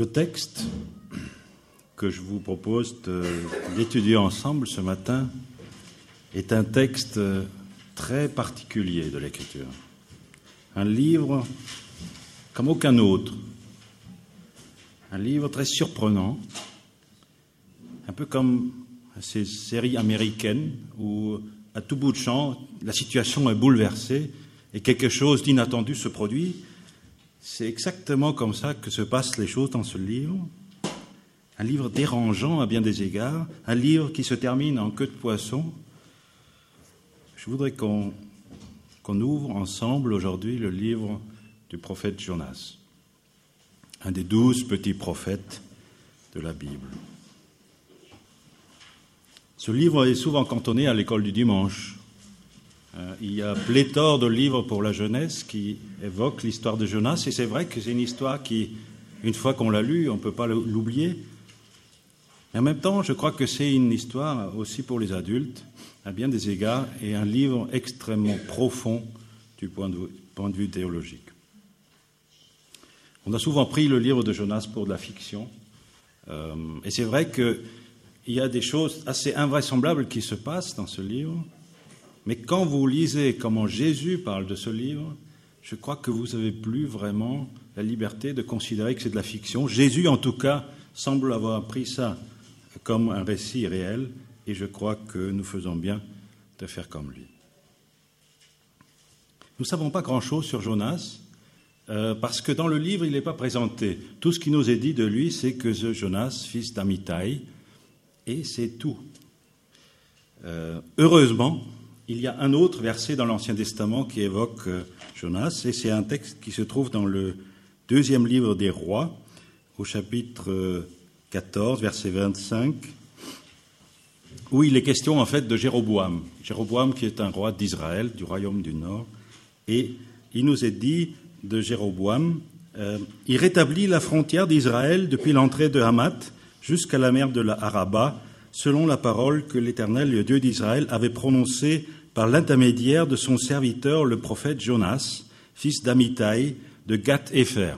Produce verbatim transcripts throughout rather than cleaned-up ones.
Le texte que je vous propose de, d'étudier ensemble ce matin est un texte très particulier de l'Écriture. Un livre comme aucun autre. Un livre très surprenant, un peu comme ces séries américaines où, à tout bout de champ, la situation est bouleversée et quelque chose d'inattendu se produit. C'est exactement comme ça que se passent les choses dans ce livre. Un livre dérangeant à bien des égards, un livre qui se termine en queue de poisson. Je voudrais qu'on, qu'on ouvre ensemble aujourd'hui le livre du prophète Jonas, un des douze petits prophètes de la Bible. Ce livre est souvent cantonné à l'école du dimanche. Euh, il y a pléthore de livres pour la jeunesse qui évoquent l'histoire de Jonas, et c'est vrai que c'est une histoire qui, une fois qu'on l'a lue, on ne peut pas l'oublier. Mais en même temps, je crois que c'est une histoire aussi pour les adultes, à bien des égards, et un livre extrêmement profond du point de vue, point de vue théologique. On a souvent pris le livre de Jonas pour de la fiction, euh, et c'est vrai qu'il y a des choses assez invraisemblables qui se passent dans ce livre, mais quand vous lisez comment Jésus parle de ce livre, je crois que vous n'avez plus vraiment la liberté de considérer que c'est de la fiction. Jésus, en tout cas, semble avoir pris ça comme un récit réel, et je crois que nous faisons bien de faire comme lui. Nous ne savons pas grand-chose sur Jonas, euh, parce que dans le livre, il n'est pas présenté. Tout ce qui nous est dit de lui, c'est que ce Jonas, fils d'Amittai, et c'est tout. Euh, heureusement, il y a un autre verset dans l'Ancien Testament qui évoque euh, Jonas, et c'est un texte qui se trouve dans le deuxième livre des Rois, au chapitre euh, quatorze, verset vingt-cinq, où il est question en fait de Jéroboam. Jéroboam qui est un roi d'Israël, du royaume du Nord, et il nous est dit de Jéroboam, euh, il rétablit la frontière d'Israël depuis l'entrée de Hamath jusqu'à la mer de la Araba, selon la parole que l'Éternel, le Dieu d'Israël, avait prononcée par l'intermédiaire de son serviteur, le prophète Jonas, fils d'Amittai, de Gath-Hépher.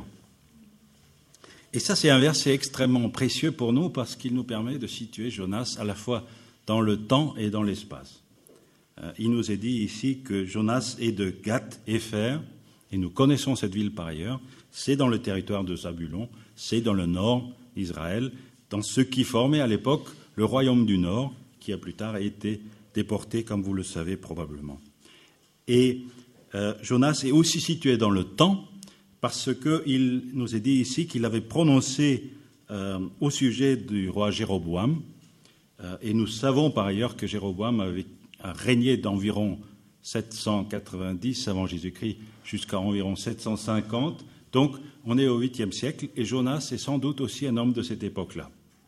Et ça, c'est un verset extrêmement précieux pour nous parce qu'il nous permet de situer Jonas à la fois dans le temps et dans l'espace. Euh, il nous est dit ici que Jonas est de Gath-Hépher, et nous connaissons cette ville par ailleurs, c'est dans le territoire de Zabulon, c'est dans le nord d'Israël, dans ce qui formait à l'époque le royaume du Nord, qui a plus tard été déporté, comme vous le savez probablement. Et euh, Jonas est aussi situé dans le temps, parce qu'il nous est dit ici qu'il avait prononcé euh, au sujet du roi Jéroboam, euh, et nous savons par ailleurs que Jéroboam avait a régné d'environ sept cent quatre-vingt-dix avant Jésus-Christ jusqu'à environ sept cent cinquante, donc on est au huitième siècle, et Jonas est sans doute aussi un homme de cette époque-là.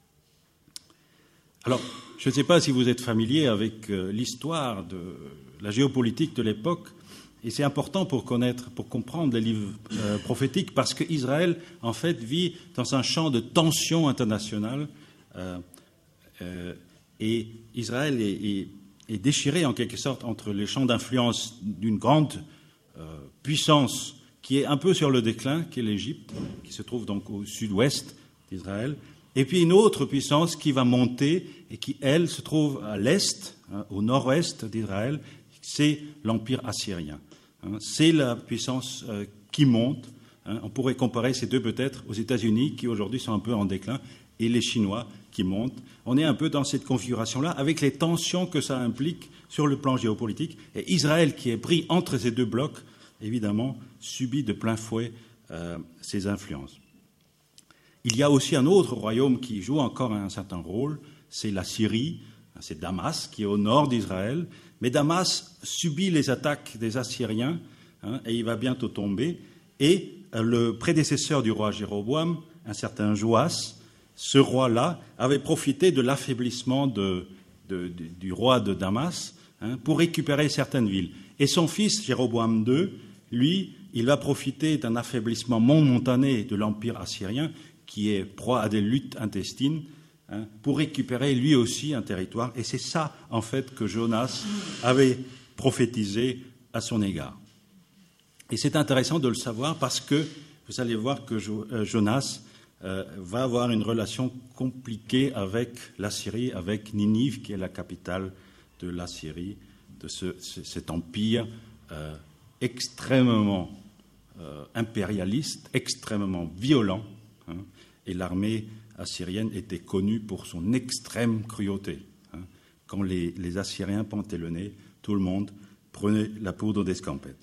Alors, je ne sais pas si vous êtes familier avec euh, l'histoire de la géopolitique de l'époque, et c'est important pour connaître, pour comprendre les livres euh, prophétiques, parce qu'Israël, en fait, vit dans un champ de tension internationale, euh, euh, et Israël est, est, est déchiré en quelque sorte entre les champs d'influence d'une grande euh, puissance qui est un peu sur le déclin, qui est l'Égypte, qui se trouve donc au sud-ouest d'Israël, et puis une autre puissance qui va monter et qui, elle, se trouve à l'est, hein, au nord-ouest d'Israël, c'est l'Empire assyrien. Hein, c'est la puissance euh, qui monte. Hein, on pourrait comparer ces deux peut-être aux États-Unis, qui aujourd'hui sont un peu en déclin, et les Chinois qui montent. On est un peu dans cette configuration-là, avec les tensions que ça implique sur le plan géopolitique. Et Israël, qui est pris entre ces deux blocs, évidemment, subit de plein fouet euh, ces influences. Il y a aussi un autre royaume qui joue encore un certain rôle, c'est la Syrie, c'est Damas, qui est au nord d'Israël. Mais Damas subit les attaques des Assyriens, hein, et il va bientôt tomber. Et euh, le prédécesseur du roi Jéroboam, un certain Joas, ce roi-là avait profité de l'affaiblissement de, de, de, du roi de Damas, hein, pour récupérer certaines villes. Et son fils, Jéroboam deux, lui, il va profiter d'un affaiblissement momentané de l'Empire assyrien, qui est proie à des luttes intestines, hein, pour récupérer lui aussi un territoire. Et c'est ça, en fait, que Jonas avait prophétisé à son égard. Et c'est intéressant de le savoir parce que vous allez voir que Jonas euh, va avoir une relation compliquée avec l'Assyrie, avec Ninive, qui est la capitale de l'Assyrie, de ce, ce, cet empire euh, extrêmement euh, impérialiste, extrêmement violent. Hein, et l'armée assyrienne était connue pour son extrême cruauté. Hein. Quand les, les Assyriens pointaient le nez, tout le monde prenait la poudre d'escampette.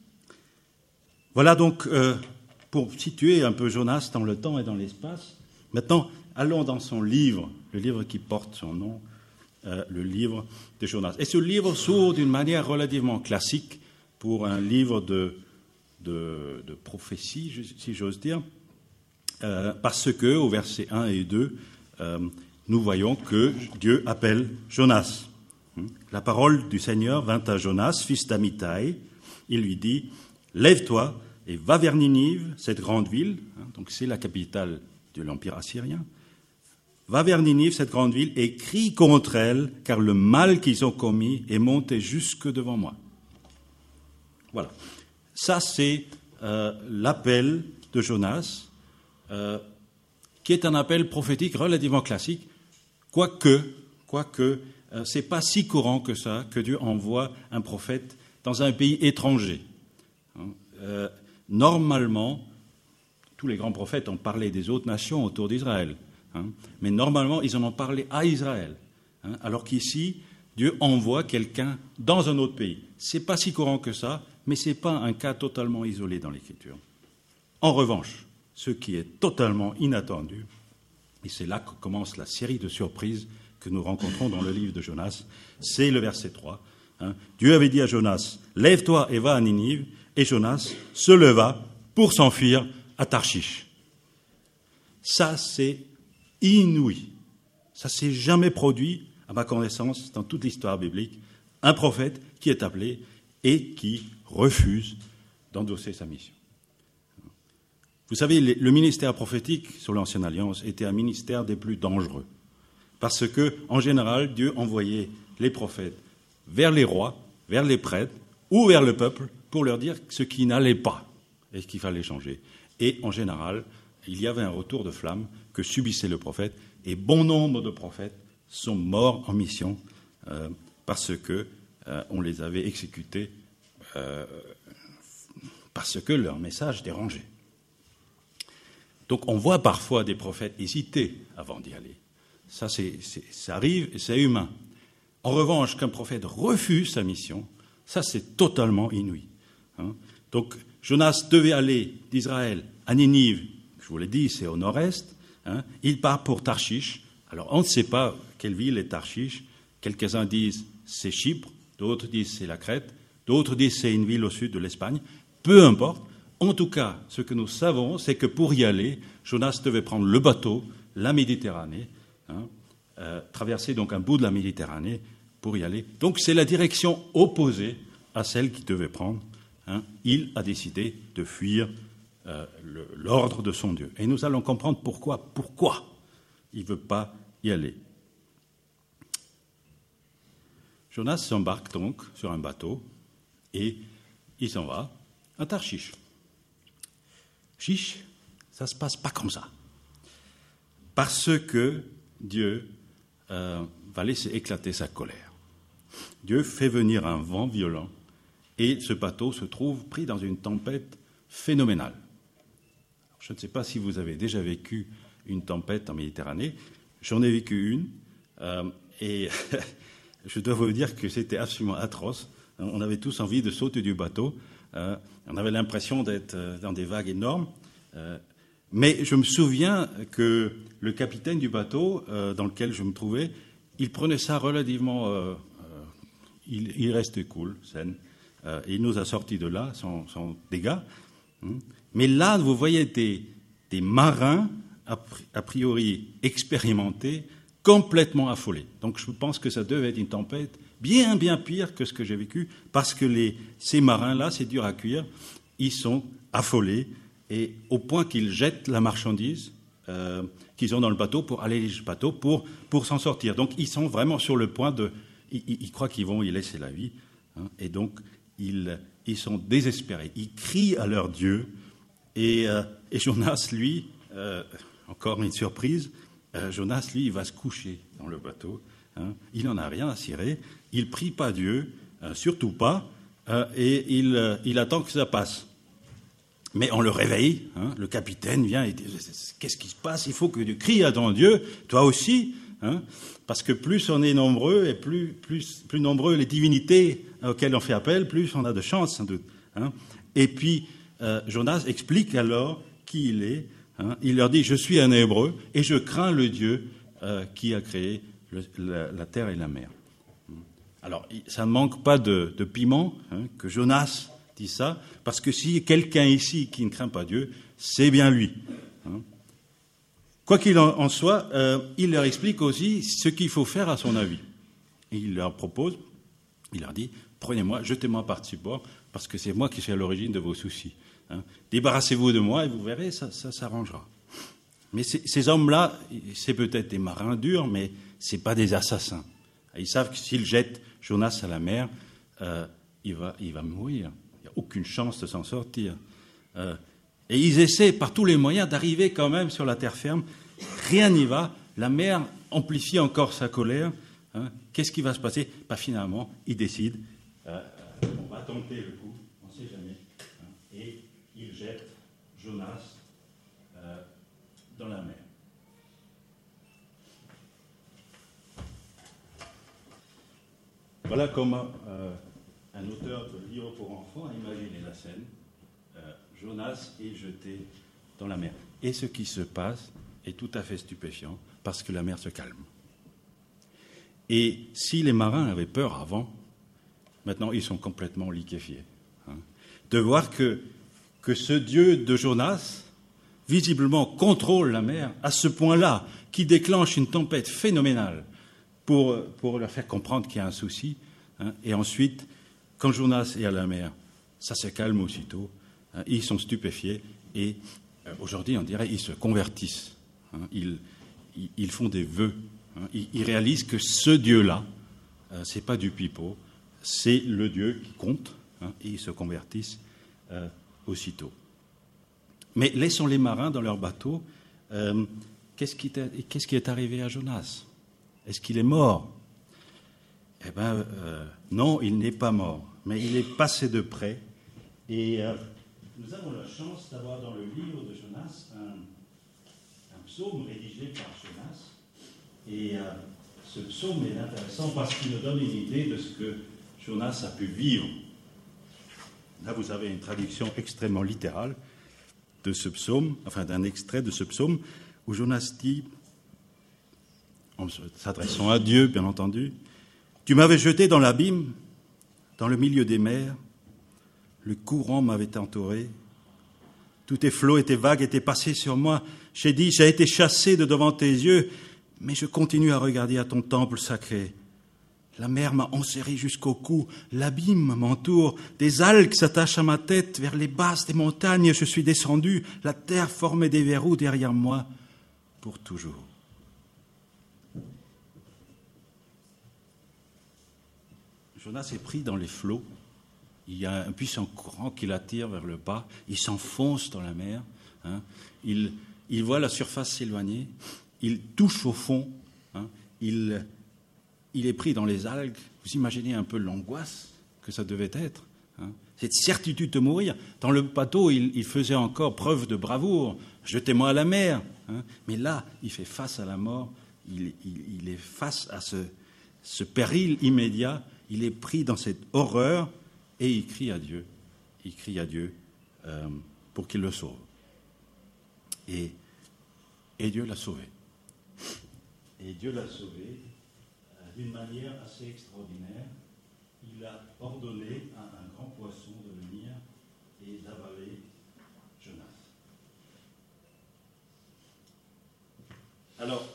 Voilà donc euh, pour situer un peu Jonas dans le temps et dans l'espace. Maintenant, allons dans son livre, le livre qui porte son nom, euh, le livre de Jonas. Et ce livre s'ouvre d'une manière relativement classique pour un livre de, de, de prophétie, si j'ose dire, euh, parce que, au verset un et deux, euh, nous voyons que Dieu appelle Jonas. La parole du Seigneur vint à Jonas, fils d'Amittai. Il lui dit, « Lève-toi et va vers Ninive, cette grande ville. » Donc c'est la capitale de l'Empire assyrien. « Va vers Ninive, cette grande ville, et crie contre elle, car le mal qu'ils ont commis est monté jusque devant moi. » Voilà. Ça, c'est euh, l'appel de Jonas, euh, qui est un appel prophétique relativement classique, quoique, quoique euh, ce n'est pas si courant que ça que Dieu envoie un prophète dans un pays étranger. Hein, euh, normalement, tous les grands prophètes ont parlé des autres nations autour d'Israël, hein, mais normalement, ils en ont parlé à Israël, hein, alors qu'ici, Dieu envoie quelqu'un dans un autre pays. Ce n'est pas si courant que ça, mais ce n'est pas un cas totalement isolé dans l'Écriture. En revanche, ce qui est totalement inattendu, et c'est là que commence la série de surprises que nous rencontrons dans le livre de Jonas, c'est le verset trois. Hein. Dieu avait dit à Jonas, « Lève-toi et va à Ninive », et Jonas se leva pour s'enfuir à Tarshish. Ça, c'est inouï. Ça ne s'est jamais produit, à ma connaissance, dans toute l'histoire biblique, un prophète qui est appelé et qui refuse d'endosser sa mission. Vous savez, le ministère prophétique sur l'Ancienne Alliance était un ministère des plus dangereux. Parce que, en général, Dieu envoyait les prophètes vers les rois, vers les prêtres ou vers le peuple pour leur dire ce qui n'allait pas et ce qu'il fallait changer. Et en général, il y avait un retour de flamme que subissait le prophète et bon nombre de prophètes sont morts en mission euh, parce que euh, on les avait exécutés euh, parce que leur message dérangeait. Donc on voit parfois des prophètes hésiter avant d'y aller. Ça, c'est, c'est, ça arrive et c'est humain. En revanche, qu'un prophète refuse sa mission, ça c'est totalement inouï. Hein. Donc Jonas devait aller d'Israël à Ninive, je vous l'ai dit, c'est au nord-est. Hein. Il part pour Tarshish. Alors on ne sait pas quelle ville est Tarshish. Quelques-uns disent c'est Chypre, d'autres disent c'est la Crète, d'autres disent c'est une ville au sud de l'Espagne. Peu importe. En tout cas, ce que nous savons, c'est que pour y aller, Jonas devait prendre le bateau, la Méditerranée, hein, euh, traverser donc un bout de la Méditerranée pour y aller. Donc c'est la direction opposée à celle qu'il devait prendre. Hein. Il a décidé de fuir euh, le, l'ordre de son Dieu. Et nous allons comprendre pourquoi. Pourquoi il ne veut pas y aller. Jonas s'embarque donc sur un bateau et il s'en va à Tarshish. Chiche, ça ne se passe pas comme ça. Parce que Dieu euh, va laisser éclater sa colère. Dieu fait venir un vent violent et ce bateau se trouve pris dans une tempête phénoménale. Alors, je ne sais pas si vous avez déjà vécu une tempête en Méditerranée. J'en ai vécu une euh, et je dois vous dire que c'était absolument atroce. On avait tous envie de sauter du bateau. Euh, on avait l'impression d'être dans des vagues énormes. Euh, mais je me souviens que le capitaine du bateau euh, dans lequel je me trouvais, il prenait ça relativement... Euh, euh, il, il restait cool, zen. Euh, et il nous a sortis de là sans, sans dégâts. Mais là, vous voyez des, des marins, a priori expérimentés, complètement affolés. Donc je pense que ça devait être une tempête bien, bien pire que ce que j'ai vécu, parce que les, ces marins-là, c'est dur à cuire, ils sont affolés, et au point qu'ils jettent la marchandise euh, qu'ils ont dans le bateau pour aller le bateau pour, pour s'en sortir. Donc ils sont vraiment sur le point de... Ils, ils croient qu'ils vont y laisser la vie, hein, et donc ils, ils sont désespérés. Ils crient à leur Dieu, et, euh, et Jonas, lui, euh, encore une surprise, euh, Jonas, lui, il va se coucher dans le bateau. Hein, il n'en a rien à cirer. Il prie pas Dieu, euh, surtout pas, euh, et il, euh, il attend que ça passe. Mais on le réveille, hein, le capitaine vient et dit « Qu'est-ce qui se passe? Il faut que tu cries à ton Dieu, toi aussi. Hein, » parce que plus on est nombreux et plus, plus, plus nombreux les divinités auxquelles on fait appel, plus on a de chance, sans doute. Hein. Et puis, euh, Jonas explique alors qui il est. Hein. Il leur dit « Je suis un Hébreu et je crains le Dieu euh, qui a créé le, la, la terre et la mer. » Alors, ça ne manque pas de, de piment, hein, que Jonas dit ça, parce que si quelqu'un ici qui ne craint pas Dieu, c'est bien lui. Hein. Quoi qu'il en, en soit, euh, il leur explique aussi ce qu'il faut faire à son avis. Et il leur propose, il leur dit, prenez-moi, jetez-moi par-dessus bord, parce que c'est moi qui suis à l'origine de vos soucis. Hein. Débarrassez-vous de moi et vous verrez, ça, ça s'arrangera. Mais ces, ces hommes-là, c'est peut-être des marins durs, mais ce n'est pas des assassins. Ils savent que s'ils jettent Jonas à la mer, euh, il va, il va mourir. Il n'y a aucune chance de s'en sortir. Euh, et ils essaient par tous les moyens d'arriver quand même sur la terre ferme. Rien n'y va. La mer amplifie encore sa colère. Hein. Qu'est-ce qui va se passer? Bah, finalement, ils décident, euh, on va tenter le coup, on ne sait jamais. Hein. Et ils jettent Jonas euh, dans la mer. Voilà comment euh, un auteur de livre pour enfants a imaginé la scène. Euh, Jonas est jeté dans la mer. Et ce qui se passe est tout à fait stupéfiant, parce que la mer se calme. Et si les marins avaient peur avant, maintenant ils sont complètement liquéfiés. Hein, de voir que, que ce Dieu de Jonas, visiblement, contrôle la mer à ce point-là, qui déclenche une tempête phénoménale, Pour, pour leur faire comprendre qu'il y a un souci. Hein. Et ensuite, quand Jonas est à la mer, ça se calme aussitôt. Hein. Ils sont stupéfiés. Et euh, aujourd'hui, on dirait, ils se convertissent. Hein. Ils, ils, ils font des vœux. Hein. Ils, ils réalisent que ce Dieu-là, euh, ce n'est pas du pipeau, c'est le Dieu qui compte. Hein. Et ils se convertissent euh, aussitôt. Mais laissons les marins dans leur bateau. Euh, qu'est-ce qui, qu'est-ce qui est arrivé à Jonas ? Est-ce qu'il est mort? Eh bien, euh, non, il n'est pas mort, mais il est passé de près. Et euh, nous avons la chance d'avoir dans le livre de Jonas un, un psaume rédigé par Jonas. Et euh, ce psaume est intéressant parce qu'il nous donne une idée de ce que Jonas a pu vivre. Là, vous avez une traduction extrêmement littérale de ce psaume, enfin d'un extrait de ce psaume, où Jonas dit, en s'adressant à Dieu, bien entendu, « Tu m'avais jeté dans l'abîme, dans le milieu des mers, le courant m'avait entouré, tous tes flots et tes vagues étaient passés sur moi. J'ai dit, j'ai été chassé de devant tes yeux, mais je continue à regarder à ton temple sacré. La mer m'a enserré jusqu'au cou, l'abîme m'entoure, des algues s'attachent à ma tête, vers les basses des montagnes je suis descendu, la terre formait des verrous derrière moi pour toujours. » Jonas est pris dans les flots. Il y a un puissant courant qui l'attire vers le bas. Il s'enfonce dans la mer. Hein. Il, il voit la surface s'éloigner. Il touche au fond. Hein. Il, il est pris dans les algues. Vous imaginez un peu l'angoisse que ça devait être. Hein. Cette certitude de mourir. Dans le bateau, il, il faisait encore preuve de bravoure. Jetez-moi à la mer. Hein. Mais là, il fait face à la mort. Il, il, il est face à ce, ce péril immédiat. Il est pris dans cette horreur et il crie à Dieu. Il crie à Dieu euh, pour qu'il le sauve. Et, et Dieu l'a sauvé. Et Dieu l'a sauvé euh, d'une manière assez extraordinaire. Il a ordonné à un grand poisson de venir et d'avaler Jonas. Alors,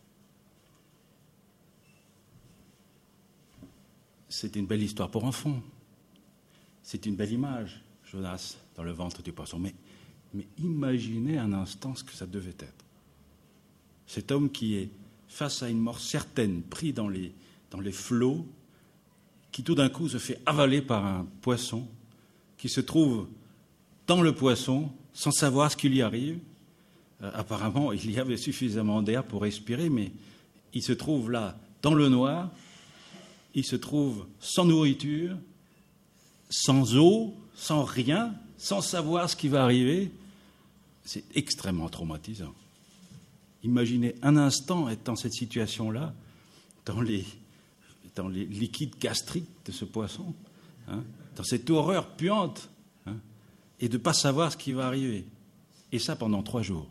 c'est une belle histoire pour enfants. C'est une belle image, Jonas, dans le ventre du poisson. Mais, mais imaginez un instant ce que ça devait être. Cet homme qui est face à une mort certaine, pris dans les, dans les flots, qui tout d'un coup se fait avaler par un poisson, qui se trouve dans le poisson, sans savoir ce qui lui arrive, euh, apparemment, il y avait suffisamment d'air pour respirer, mais il se trouve là, dans le noir, il se trouve sans nourriture, sans eau, sans rien, sans savoir ce qui va arriver. C'est extrêmement traumatisant. Imaginez un instant être dans cette situation-là, dans les, dans les liquides gastriques de ce poisson, hein, dans cette horreur puante, hein, et de ne pas savoir ce qui va arriver. Et ça pendant trois jours.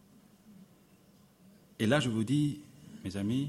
Et là, je vous dis, mes amis,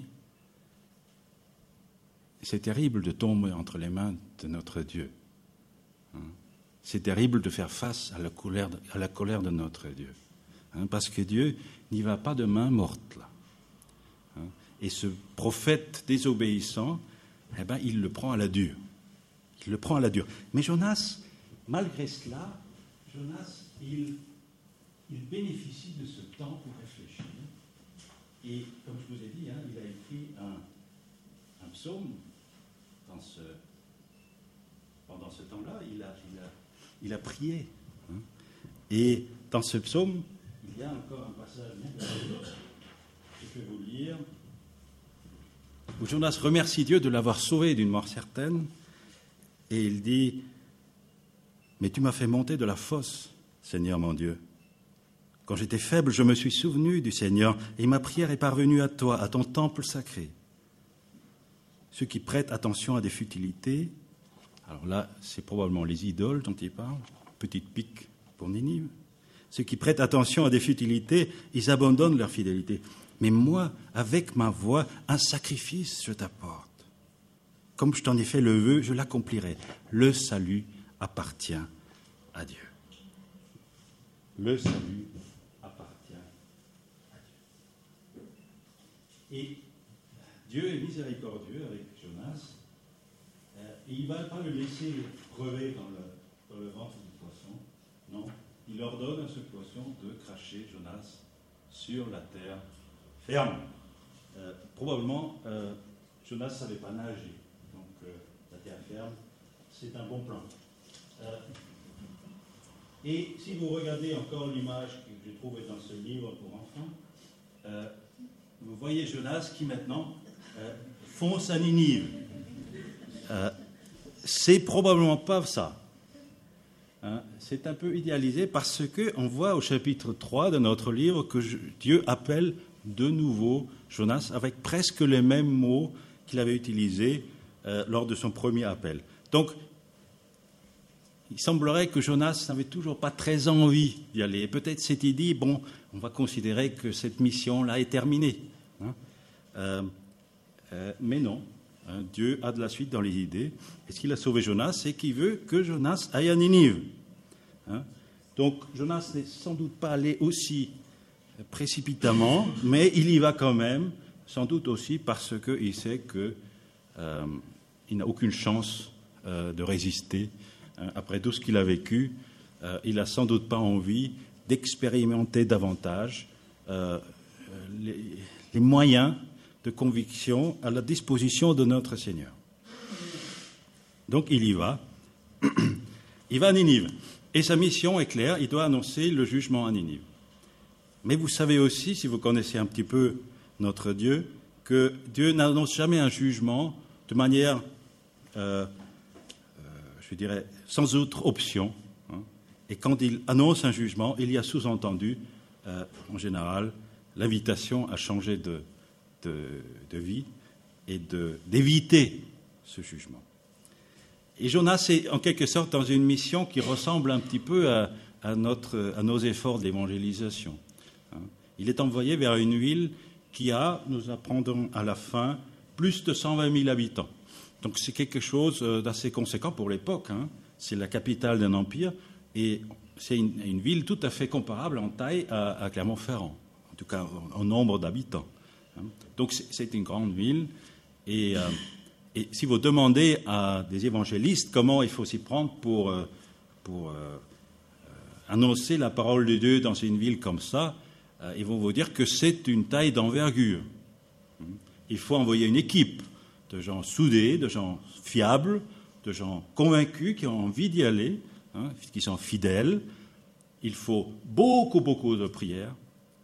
c'est terrible de tomber entre les mains de notre Dieu. Hein. C'est terrible de faire face à la colère de, à la colère de notre Dieu. Hein, parce que Dieu n'y va pas de main morte, là. Hein. Et ce prophète désobéissant, eh ben, il le prend à la dure. Il le prend à la dure. Mais Jonas, malgré cela, Jonas, il, il bénéficie de ce temps pour réfléchir. Et comme je vous ai dit, hein, il a écrit un, un psaume dans ce, pendant ce temps-là. Il a, il a, il a prié. Hein. Et dans ce psaume, il y a encore un passage merveilleux, je vais vous lire, où Jonas remercie Dieu de l'avoir sauvé d'une mort certaine, et il dit « Mais tu m'as fait monter de la fosse, Seigneur mon Dieu. Quand j'étais faible, je me suis souvenu du Seigneur, et ma prière est parvenue à toi, à ton temple sacré. Ceux qui prêtent attention à des futilités, alors là, c'est probablement les idoles dont il parle, petite pique pour Ninive. Ceux qui prêtent attention à des futilités, ils abandonnent leur fidélité. Mais moi, avec ma voix, un sacrifice je t'apporte. Comme je t'en ai fait le vœu, je l'accomplirai. Le salut appartient à Dieu. Le salut appartient à Dieu. Et Dieu est miséricordieux avec Jonas. Et il ne va pas le laisser crever dans le, dans le ventre du poisson. Non. Il ordonne à ce poisson de cracher Jonas sur la terre ferme. Euh, probablement, euh, Jonas ne savait pas nager. Donc, euh, la terre ferme, c'est un bon plan. Euh, et si vous regardez encore l'image que j'ai trouvée dans ce livre pour enfants, euh, vous voyez Jonas qui maintenant euh, fonce à Ninive. Euh, c'est probablement pas ça. Hein, c'est un peu idéalisé parce qu'on voit au chapitre trois de notre livre que je, Dieu appelle de nouveau Jonas avec presque les mêmes mots qu'il avait utilisés euh, lors de son premier appel. Donc, il semblerait que Jonas n'avait toujours pas très envie d'y aller. Et peut-être s'est-il dit, bon, on va considérer que cette mission-là est terminée. Hein, euh, euh, mais non. Hein, Dieu a de la suite dans les idées. Et ce qu'il a sauvé Jonas, c'est qu'il veut que Jonas aille à Ninive. Hein, donc Jonas n'est sans doute pas allé aussi précipitamment, mais il y va quand même, sans doute aussi parce qu'il sait qu'il euh, n'a aucune chance euh, de résister. Hein, après tout ce qu'il a vécu, euh, il n'a sans doute pas envie d'expérimenter davantage euh, les, les moyens de conviction à la disposition de notre Seigneur. Donc il y va. Il va à Ninive. Et sa mission est claire, il doit annoncer le jugement à Ninive. Mais vous savez aussi, si vous connaissez un petit peu notre Dieu, que Dieu n'annonce jamais un jugement de manière, euh, euh, je dirais, sans autre option. Hein. Et quand il annonce un jugement, il y a sous-entendu, euh, en général, l'invitation à changer de, de, de vie et de, d'éviter ce jugement. Et Jonas est en quelque sorte dans une mission qui ressemble un petit peu à, à, notre, à nos efforts d'évangélisation. Il est envoyé vers une ville qui a, nous apprendrons à la fin, plus de cent vingt mille habitants. Donc c'est quelque chose d'assez conséquent pour l'époque. Hein. C'est la capitale d'un empire et c'est une, une ville tout à fait comparable en taille à, à Clermont-Ferrand, en tout cas en, en nombre d'habitants. Hein. Donc c'est, c'est une grande ville et... Euh, Et si vous demandez à des évangélistes comment il faut s'y prendre pour, pour euh, annoncer la parole de Dieu dans une ville comme ça, euh, ils vont vous dire que c'est une taille d'envergure. Il faut envoyer une équipe de gens soudés, de gens fiables, de gens convaincus qui ont envie d'y aller, hein, qui sont fidèles. Il faut beaucoup, beaucoup de prières.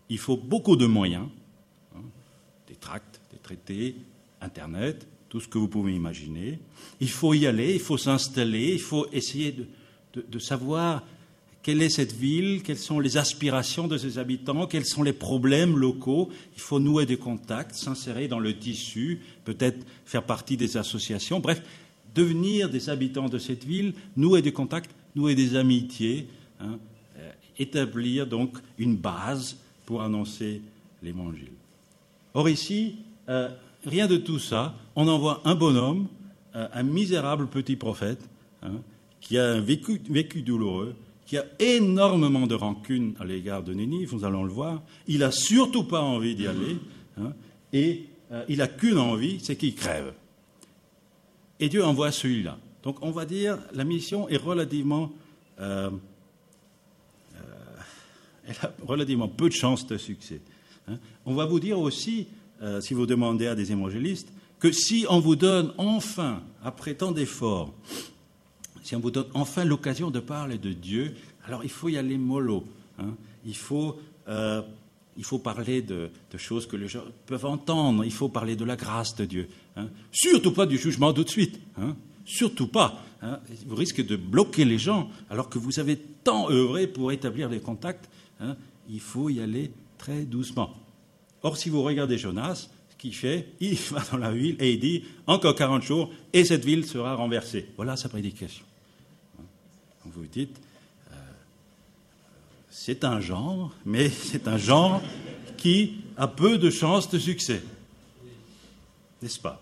il faut beaucoup de moyens, hein, des tracts, des traités, Internet, tout ce que vous pouvez imaginer. Il faut y aller, il faut s'installer, il faut essayer de, de, de savoir quelle est cette ville, quelles sont les aspirations de ses habitants, quels sont les problèmes locaux. Il faut nouer des contacts, s'insérer dans le tissu, peut-être faire partie des associations. Bref, devenir des habitants de cette ville, nouer des contacts, nouer des amitiés, hein, euh, établir donc une base pour annoncer l'Évangile. Or ici, euh, rien de tout ça. On envoie un bonhomme, euh, un misérable petit prophète, hein, qui a un vécu, vécu douloureux, qui a énormément de rancune à l'égard de Ninive, nous allons le voir. Il n'a surtout pas envie d'y aller, hein, et euh, il n'a qu'une envie, c'est qu'il crève. Et Dieu envoie celui-là. Donc on va dire, la mission est relativement, euh, euh, elle a relativement peu de chances de succès. Hein. On va vous dire aussi, euh, si vous demandez à des évangélistes, que si on vous donne enfin, après tant d'efforts, si on vous donne enfin l'occasion de parler de Dieu, alors il faut y aller mollo. Hein. Il faut, euh, il faut parler de, de choses que les gens peuvent entendre. Il faut parler de la grâce de Dieu. Hein. Surtout pas du jugement tout de suite. Hein. Surtout pas. Hein. Vous risquez de bloquer les gens alors que vous avez tant œuvré pour établir les contacts. Hein. Il faut y aller très doucement. Or, si vous regardez Jonas, ce qu'il fait, il va dans la ville et il dit « Encore quarante jours et cette ville sera renversée ». Voilà sa prédication. Vous vous dites, euh, c'est un genre, mais c'est un genre qui a peu de chances de succès. N'est-ce pas?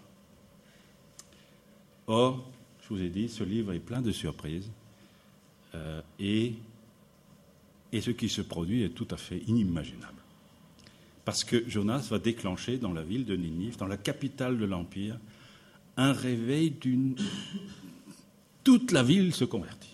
Or, je vous ai dit, ce livre est plein de surprises euh, et, et ce qui se produit est tout à fait inimaginable. Parce que Jonas va déclencher dans la ville de Ninive, dans la capitale de l'Empire, un réveil d'une... Toute la ville se convertit.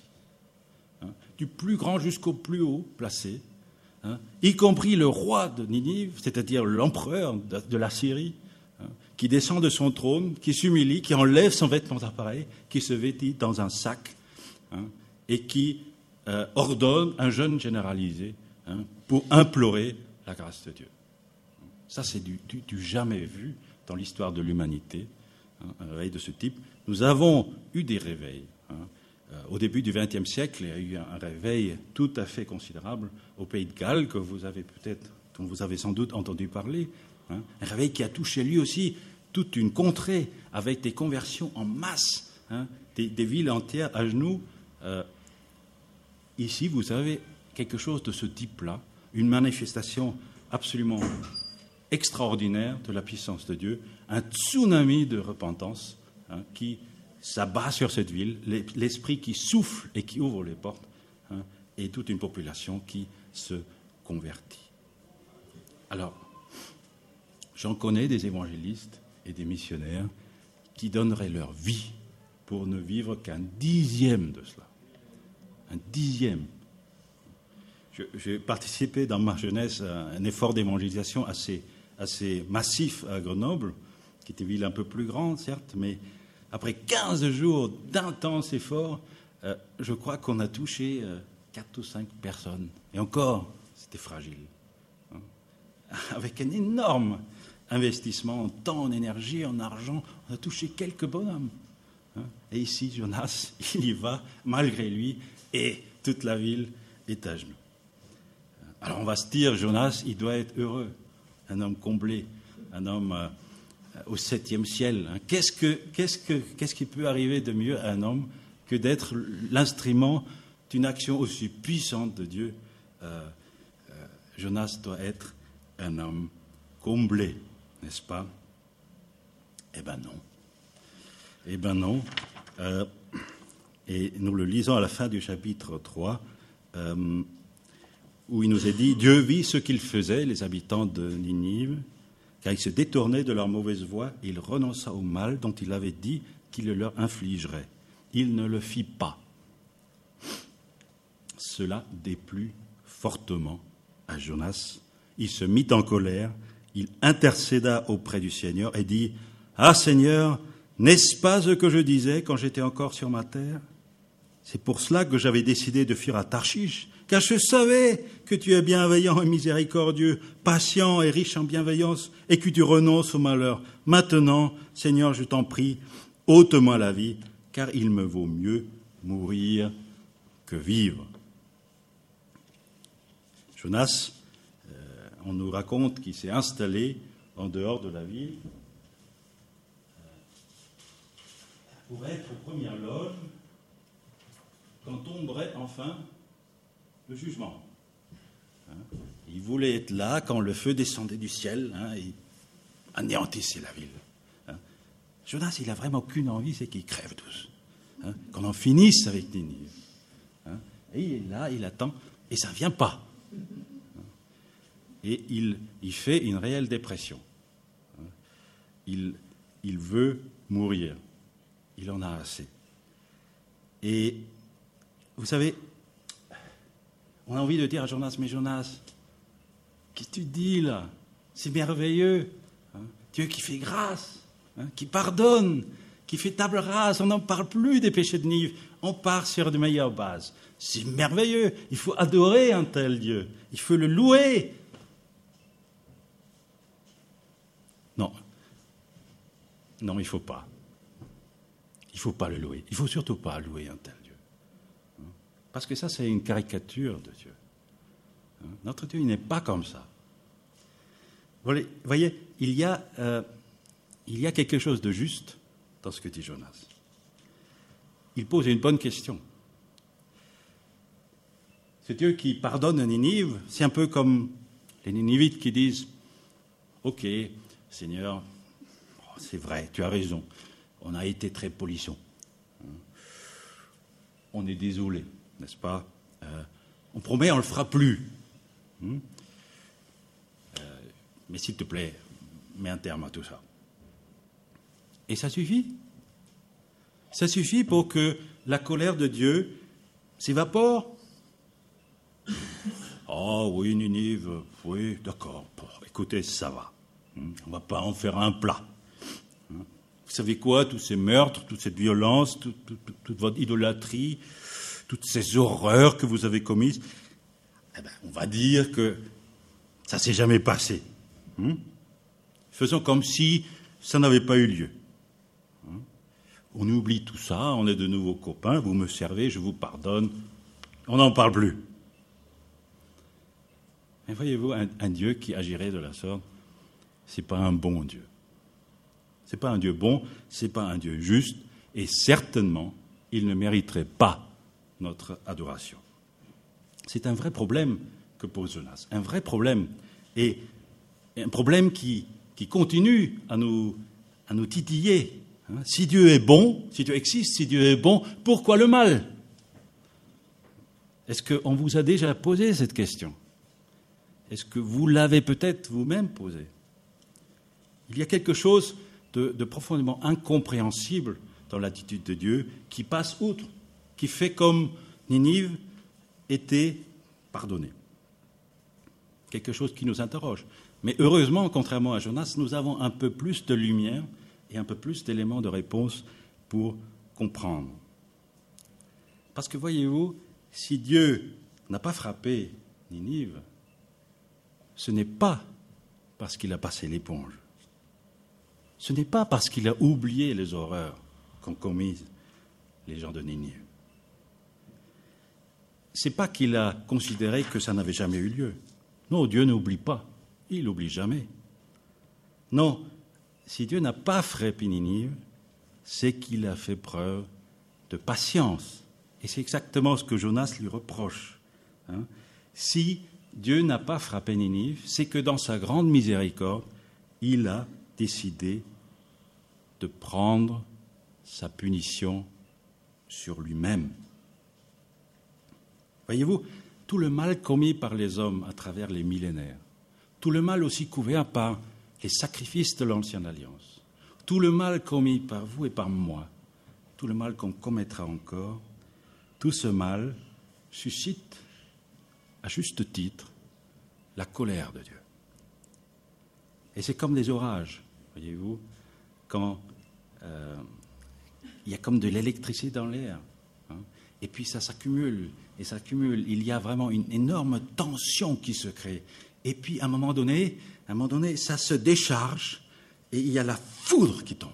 Du plus grand jusqu'au plus haut placé, hein, y compris le roi de Ninive, c'est-à-dire l'empereur de, de la Syrie, hein, qui descend de son trône, qui s'humilie, qui enlève son vêtement d'appareil, qui se vêtit dans un sac, hein, et qui euh, ordonne un jeûne généralisé, hein, pour implorer la grâce de Dieu. Ça, c'est du, du, du jamais vu dans l'histoire de l'humanité, hein, un réveil de ce type. Nous avons eu des réveils. Hein, Au début du vingtième siècle, il y a eu un réveil tout à fait considérable au pays de Galles, que vous avez peut-être, dont vous avez sans doute entendu parler. Hein, un réveil qui a touché lui aussi toute une contrée, avec des conversions en masse, hein, des, des villes entières à genoux. Euh, ici, vous avez quelque chose de ce type-là, une manifestation absolument extraordinaire de la puissance de Dieu, un tsunami de repentance, hein, qui s'abat sur cette ville, l'esprit qui souffle et qui ouvre les portes, hein, et toute une population qui se convertit. Alors, j'en connais des évangélistes et des missionnaires qui donneraient leur vie pour ne vivre qu'un dixième de cela. Un dixième. Je, j'ai participé dans ma jeunesse à un effort d'évangélisation assez, assez massif à Grenoble, qui était une ville un peu plus grande, certes, mais après quinze jours d'intenses efforts, euh, je crois qu'on a touché euh, quatre ou cinq personnes. Et encore, c'était fragile. Hein. Avec un énorme investissement en temps, en énergie, en argent, on a touché quelques bonhommes. Hein. Et ici, Jonas, il y va, malgré lui, et toute la ville est à genoux. Alors on va se dire, Jonas, il doit être heureux, un homme comblé, un homme... Euh, au septième ciel. Qu'est-ce, que, qu'est-ce, que, qu'est-ce qui peut arriver de mieux à un homme que d'être l'instrument d'une action aussi puissante de Dieu? euh, euh, Jonas doit être un homme comblé, n'est-ce pas? Eh bien non. Eh bien non. Euh, et nous le lisons à la fin du chapitre trois, euh, où il nous est dit « Dieu vit ce qu'ils faisaient, les habitants de Ninive, car ils se détournaient de leur mauvaise voie, et il renonça au mal dont il avait dit qu'il le leur infligerait. Il ne le fit pas. Cela déplut fortement à Jonas. Il se mit en colère, il intercéda auprès du Seigneur et dit « Ah Seigneur, n'est-ce pas ce que je disais quand j'étais encore sur ma terre? C'est pour cela que j'avais décidé de fuir à Tarshish, car je savais que tu es bienveillant et miséricordieux, patient et riche en bienveillance, et que tu renonces au malheur. Maintenant, Seigneur, je t'en prie, ôte-moi la vie, car il me vaut mieux mourir que vivre. » Jonas, euh, on nous raconte qu'il s'est installé en dehors de la ville pour être aux premières loges quand tomberait enfin le jugement. Hein, il voulait être là quand le feu descendait du ciel, hein, et anéantissait la ville. Hein. Jonas, il n'a vraiment qu'une envie, c'est qu'ils crèvent tous. Hein, qu'on en finisse avec Ninive. Hein, et il est là, il attend, et ça ne vient pas. Et il, il fait une réelle dépression. Il, il veut mourir. Il en a assez. Et vous savez, on a envie de dire à Jonas, mais Jonas, qu'est-ce que tu dis là? C'est merveilleux. Hein, Dieu qui fait grâce, hein, qui pardonne, qui fait table rase. On n'en parle plus des péchés de Nive. On part sur de meilleures bases. C'est merveilleux. Il faut adorer un tel Dieu. Il faut le louer. Non. Non, il ne faut pas. Il ne faut pas le louer. Il ne faut surtout pas louer un tel Dieu. Parce que ça, c'est une caricature de Dieu. Notre Dieu, il n'est pas comme ça. Vous voyez, il y a, euh, il y a quelque chose de juste dans ce que dit Jonas. Il pose une bonne question. Ce Dieu qui pardonne à Ninive, c'est un peu comme les Ninivites qui disent « Ok, Seigneur, c'est vrai, tu as raison, on a été très polissons. On est désolé, n'est-ce pas? euh, On promet, on ne le fera plus. Hum euh, mais s'il te plaît, mets un terme à tout ça. » Et ça suffit. Ça suffit pour que la colère de Dieu s'évapore. Oh oui, Ninive, oui, d'accord. Bon, écoutez, ça va. On ne va pas en faire un plat. Vous savez quoi, tous ces meurtres, toute cette violence, toute, toute, toute votre idolâtrie, toutes ces horreurs que vous avez commises, eh ben, on va dire que ça ne s'est jamais passé. Hum Faisons comme si ça n'avait pas eu lieu. Hum on oublie tout ça, on est de nouveaux copains, vous me servez, je vous pardonne, on n'en parle plus. Mais voyez-vous, un, un Dieu qui agirait de la sorte, c'est pas un bon Dieu. C'est pas un Dieu bon, c'est pas un Dieu juste, et certainement, il ne mériterait pas notre adoration. C'est un vrai problème que pose Jonas, un vrai problème, et un problème qui, qui continue à nous, à nous titiller. Hein, si Dieu est bon, si Dieu existe, si Dieu est bon, pourquoi le mal? Est-ce qu'on vous a déjà posé cette question? Est-ce que vous l'avez peut-être vous-même posée? Il y a quelque chose de, de profondément incompréhensible dans l'attitude de Dieu qui passe outre, qui fait comme Ninive était pardonnée. Quelque chose qui nous interroge. Mais heureusement, contrairement à Jonas, nous avons un peu plus de lumière et un peu plus d'éléments de réponse pour comprendre. Parce que voyez-vous, si Dieu n'a pas frappé Ninive, ce n'est pas parce qu'il a passé l'éponge. Ce n'est pas parce qu'il a oublié les horreurs qu'ont commises les gens de Ninive. Ce n'est pas qu'il a considéré que ça n'avait jamais eu lieu. Non, Dieu n'oublie pas. Il n'oublie jamais. Non, si Dieu n'a pas frappé Ninive, c'est qu'il a fait preuve de patience. Et c'est exactement ce que Jonas lui reproche. Hein. Si Dieu n'a pas frappé Ninive, c'est que dans sa grande miséricorde, il a décidé de prendre sa punition sur lui-même. Voyez-vous, tout le mal commis par les hommes à travers les millénaires, tout le mal aussi couvert par les sacrifices de l'Ancienne Alliance, tout le mal commis par vous et par moi, tout le mal qu'on commettra encore, tout ce mal suscite, à juste titre, la colère de Dieu. Et c'est comme des orages, voyez-vous, quand euh, il y a comme de l'électricité dans l'air. Hein. Et puis ça s'accumule et s'accumule. Il y a vraiment une énorme tension qui se crée. Et puis à un moment donné, à un moment donné, ça se décharge et il y a la foudre qui tombe.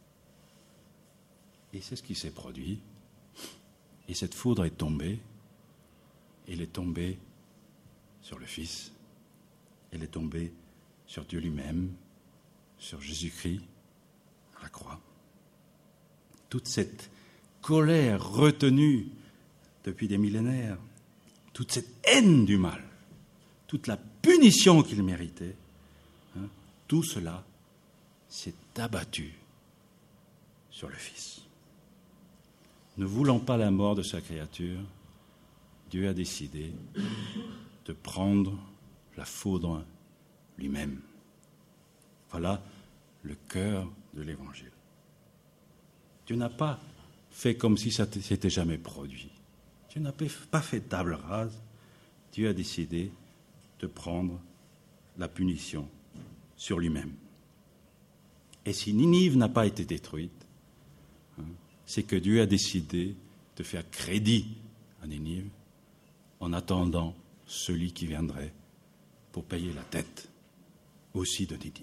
Et c'est ce qui s'est produit. Et cette foudre est tombée. Elle est tombée sur le Fils. Elle est tombée sur Dieu lui-même, sur Jésus-Christ à la croix. Toute cette colère retenue depuis des millénaires, toute cette haine du mal, toute la punition qu'il méritait, hein, tout cela s'est abattu sur le Fils. Ne voulant pas la mort de sa créature, Dieu a décidé de prendre la foudre lui-même. Voilà le cœur de l'Évangile. Dieu n'a pas fait comme si ça ne s'était jamais produit. Dieu n'a pas fait table rase. Dieu a décidé de prendre la punition sur lui-même. Et si Ninive n'a pas été détruite, hein, c'est que Dieu a décidé de faire crédit à Ninive en attendant celui qui viendrait pour payer la dette aussi de Ninive.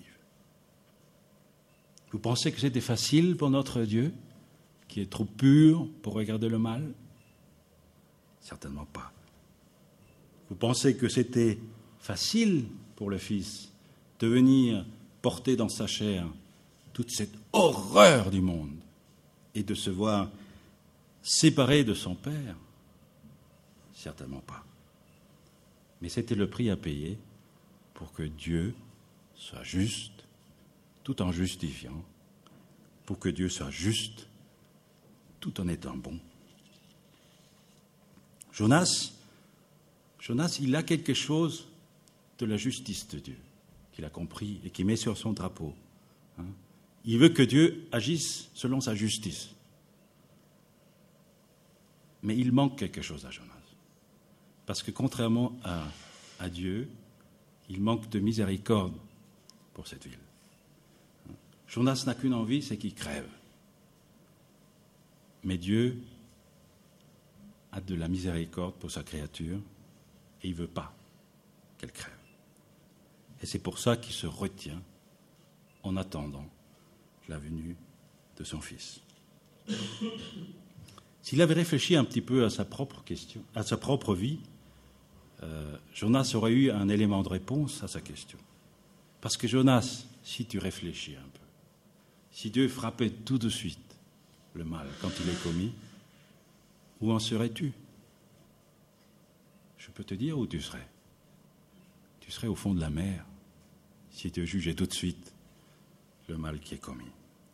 Vous pensez que c'était facile pour notre Dieu, qui est trop pur pour regarder le mal? Certainement pas. Vous pensez que c'était facile pour le Fils de venir porter dans sa chair toute cette horreur du monde et de se voir séparé de son Père? Certainement pas. Mais c'était le prix à payer pour que Dieu soit juste, tout en justifiant, pour que Dieu soit juste, tout en étant bon. Jonas, Jonas, il a quelque chose de la justice de Dieu, qu'il a compris et qu'il met sur son drapeau. Hein. Il veut que Dieu agisse selon sa justice. Mais il manque quelque chose à Jonas. Parce que contrairement à, à Dieu, il manque de miséricorde pour cette ville. Jonas n'a qu'une envie, c'est qu'il crève. Mais Dieu a de la miséricorde pour sa créature et il ne veut pas qu'elle crève. Et c'est pour ça qu'il se retient en attendant la venue de son Fils. S'il avait réfléchi un petit peu à sa propre question, à sa propre vie, euh, Jonas aurait eu un élément de réponse à sa question. Parce que Jonas, si tu réfléchis un peu, si Dieu frappait tout de suite le mal quand il est commis, où en serais-tu? Je peux te dire où tu serais. Tu serais au fond de la mer si Dieu jugeait tout de suite le mal qui est commis.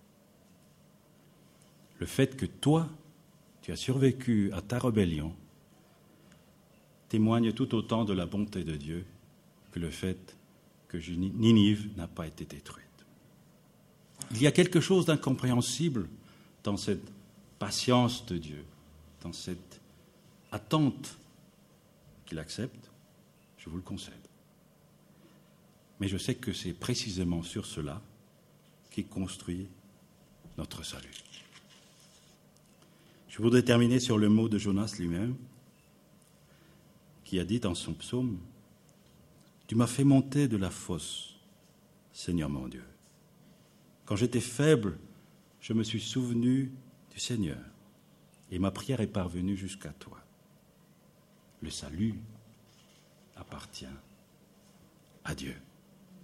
Le fait que toi, tu as survécu à ta rébellion témoigne tout autant de la bonté de Dieu que le fait que Ninive n'a pas été détruite. Il y a quelque chose d'incompréhensible dans cette patience de Dieu, dans cette attente qu'il accepte, je vous le concède. Mais je sais que c'est précisément sur cela qu'il construit notre salut. Je voudrais terminer sur le mot de Jonas lui-même, qui a dit dans son psaume « Tu m'as fait monter de la fosse, Seigneur mon Dieu. Quand j'étais faible, je me suis souvenu du Seigneur, et ma prière est parvenue jusqu'à toi. Le salut appartient à Dieu. Amen. »